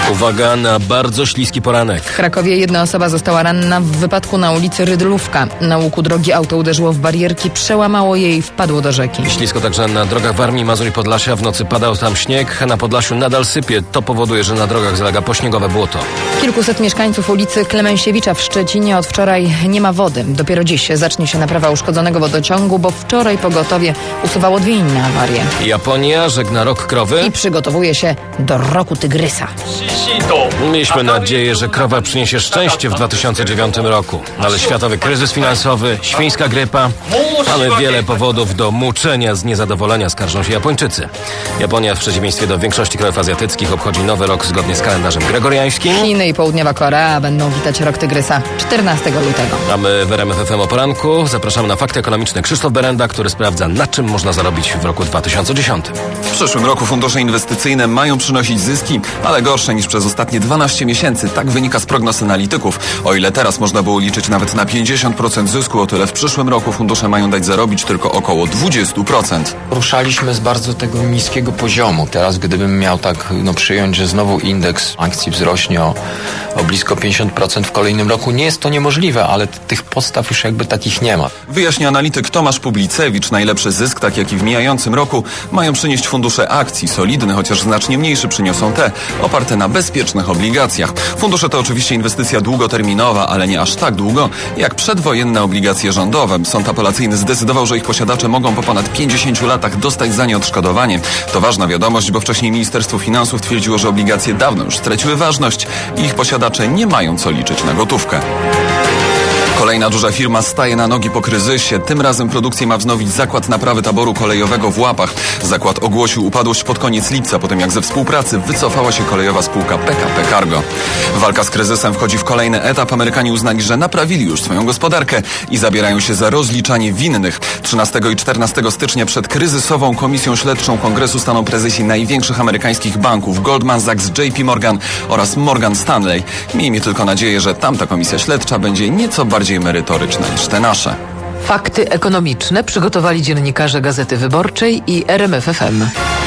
Uwaga na bardzo śliski poranek. W Krakowie jedna osoba została ranna w wypadku na ulicy Rydlówka. Na łuku drogi auto uderzyło w barierki, przełamało je i wpadło do rzeki. Ślisko także na drogach Warmii, Mazur i Podlasia. W nocy padał tam śnieg, na Podlasiu nadal sypie. To powoduje, że na drogach zalega pośniegowe błoto. Kilkuset mieszkańców ulicy Klemensiewicza w Szczecinie od wczoraj nie ma wody. Dopiero dziś zacznie się naprawa uszkodzonego wodociągu, bo wczoraj pogotowie usuwało 2 inne awarie. Japonia żegna rok krowy I przygotowuje się do roku tygrysa. Mieliśmy nadzieję, że krowa przyniesie szczęście w 2009 roku. Ale światowy kryzys finansowy, świńska grypa. Mamy wiele powodów do muczenia z niezadowolenia, skarżą się Japończycy. Japonia w przeciwieństwie do większości krajów azjatyckich obchodzi nowy rok zgodnie z kalendarzem gregoriańskim. Chiny i Południowa Korea będą witać rok tygrysa 14 lutego. A my w RMF FM o poranku zapraszamy na Fakty Ekonomiczne. Krzysztof Berenda, który sprawdza, na czym można zarobić w roku 2010. W przyszłym roku fundusze inwestycyjne mają przynosić zyski, ale gorsze niż przez ostatnie 12 miesięcy. Tak wynika z prognoz analityków. O ile teraz można było liczyć nawet na 50% zysku, o tyle w przyszłym roku fundusze mają dać zarobić tylko około 20%. Ruszaliśmy z bardzo tego niskiego poziomu. Teraz gdybym miał tak przyjąć, że znowu indeks akcji wzrośnie o blisko 50% w kolejnym roku, nie jest to niemożliwe, ale tych podstaw już jakby takich nie ma. Wyjaśnia analityk Tomasz Publicewicz. Najlepszy zysk, tak jak i w mijającym roku, mają przynieść fundusze akcji. Solidny, chociaż znacznie mniejszy, przyniosą te oparte na bezpiecznych obligacjach. Fundusze to oczywiście inwestycja długoterminowa, ale nie aż tak długo jak przedwojenne obligacje rządowe. Sąd apelacyjny zdecydował, że ich posiadacze mogą po ponad 50 latach dostać za nie odszkodowanie. To ważna wiadomość, bo wcześniej Ministerstwo Finansów twierdziło, że obligacje dawno już straciły ważność i ich posiadacze nie mają co liczyć na gotówkę. Kolejna duża firma staje na nogi po kryzysie. Tym razem produkcję ma wznowić Zakład Naprawy Taboru Kolejowego w Łapach. Zakład ogłosił upadłość pod koniec lipca, po tym jak ze współpracy wycofała się kolejowa spółka PKP Cargo. Walka z kryzysem wchodzi w kolejny etap. Amerykanie uznali, że naprawili już swoją gospodarkę i zabierają się za rozliczanie winnych. 13 i 14 stycznia przed kryzysową komisją śledczą Kongresu staną prezesi największych amerykańskich banków Goldman Sachs, JP Morgan oraz Morgan Stanley. Miejmy tylko nadzieję, że tamta komisja śledcza będzie nieco bardziej merytoryczna niż te nasze. Fakty ekonomiczne przygotowali dziennikarze Gazety Wyborczej i RMF FM.